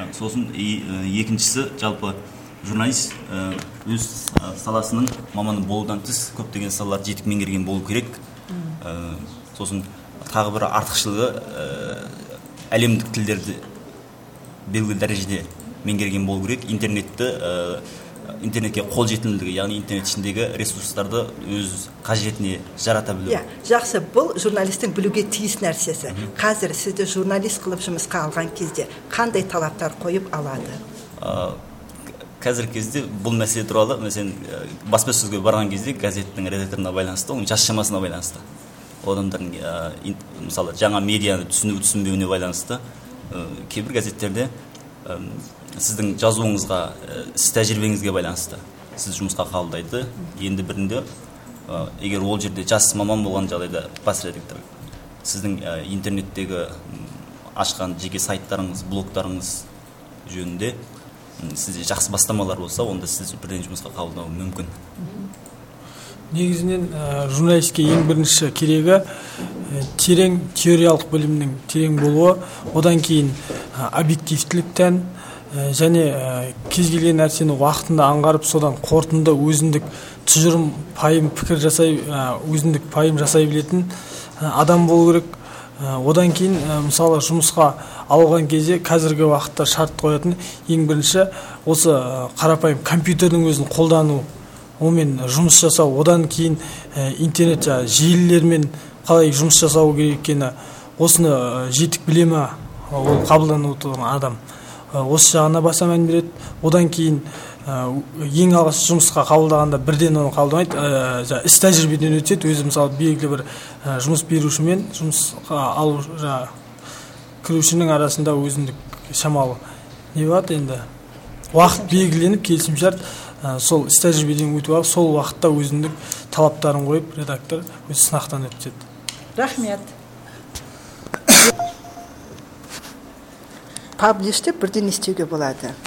Сосын екіншісі жалпы журналист өз саласының маманы болудан тыс көптеген салаларды жетік меңгерген болу керек. Сосын тағы бір артықшылығы әлемдік тілдерді белгілі дәрежеде меңгерген болу керек. Интернетке қолжетімділігі, яғни интернет ішіндегі ресурстарды өз қажетіне жарата білу. Жақсы, бұл журналистің білуге тиіс нәрсесі. Қазір сізді журналист қылып жұмысқа алған кезде қандай талаптар қойып алады? Қазіргі кезде бұл мәселе туралы, мәселен, баспасөзге барған кезде газеттің редакторына байланысты, оның жас шамасына байланысты, адамдардың мысалы жаңа медианы түсінбеуіне байланысты, кейбір газеттерде сіздің жазуыңызға, сіз тәжірибеңізге байланысты сіз жұмысқа қабылдайды. Енді бірінде, егер ол жерде жас маман болған жағдайда бас редактор сіздің интернеттегі ашқан жеке сайттарыңыз, блогтарыңыз жөнінде сізде жақсы бастамалар болса, онда сіз бірден жұмысқа қабылдауы мүмкін. Негізінен журналистке ең бірінші керегі терең теориялық білімнің терең болуы, одан кейін объективтіліктен және кез келген нәрсені уақытында аңғарып, содан қорытынды өзіндік тұжырым, пайым, пікір жасай, өзіндік пайым жасай білетін адам болу керек. Одан кейін мысалы жұмысқа алған кезде қазіргі уақытта шарт қоятын ең бірінші осы қарапайым компьютердің өзін қолдану, онымен жұмыс жасау, одан кейін интернет желілермен қалай жұмыс жасау керек екені, осыны жетік біле ме ол қабылданып отырған адам. Осы жағына баса мән береді. Одан кейін ең алғаш жұмысқа қабылдағанда бірден оны қабылдамайды, іс тәжірибеден өтеді. Өзі мысалы белгілі бір жұмыс берушімен жұмысқа алу кірушінің арасында өзіндік шамалы не болады, енді уақыт белгіленіп, келісімшарт, сол іс тәжірибеден өтіп алып, сол уақытта өзіндік талаптарын қойып, редактор өз сынақтан өтеді. Рахмет. Паблиште бірден істеуге болады.